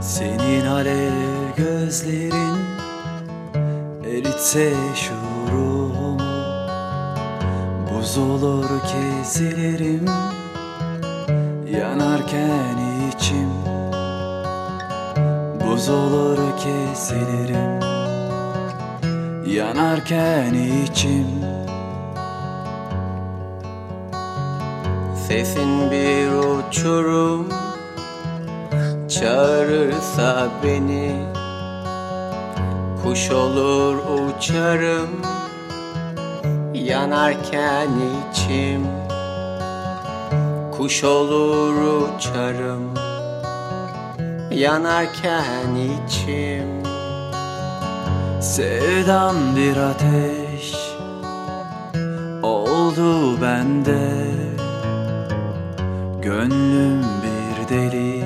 Senin alev gözlerin eritse şu ruhumu, buz olur kesilirim yanarken içim. Buz olur kesilirim yanarken içim. Sesin bir uçurum çağırırsa beni, kuş olur uçarım yanarken içim. Kuş olur uçarım yanarken içim. Sevdam bir ateş oldu bende, gönlüm bir deli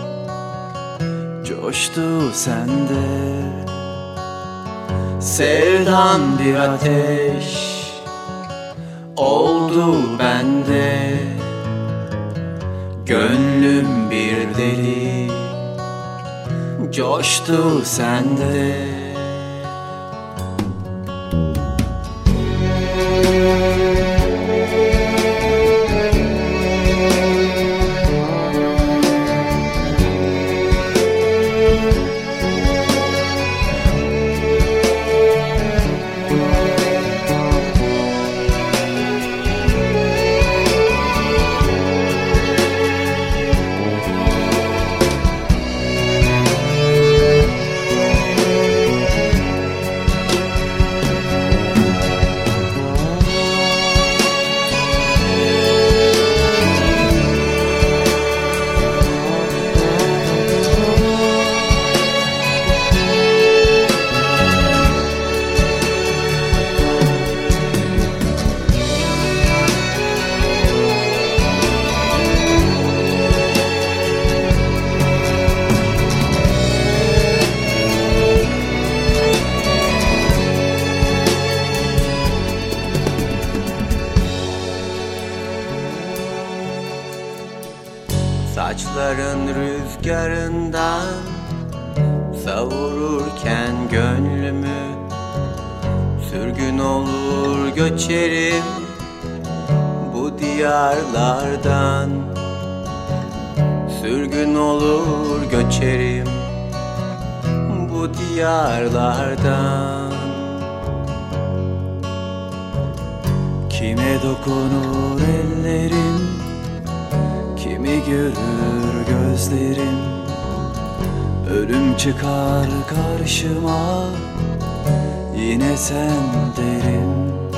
coştu sende. Sevdam bir ateş oldu bende, gönlüm bir deli coştu sende. Saçların rüzgarından savururken gönlümü, sürgün olur göçerim bu diyarlardan. Sürgün olur göçerim bu diyarlardan. Kime dokunur ellerim, kimi görür gözlerim. Ölüm çıkar karşıma, yine sen derim.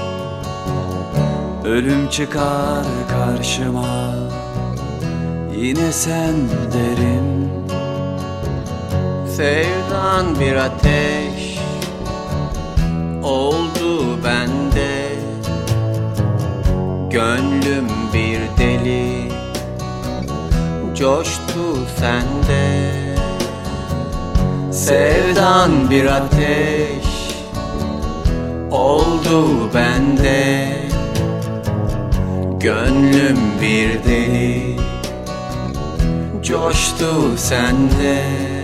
Ölüm çıkar karşıma, yine sen derim. Sevdan bir ateş oldu bende, gönlüm bir deli coştu sende. Sevdan bir ateş oldu bende, gönlüm bir deli coştu sende.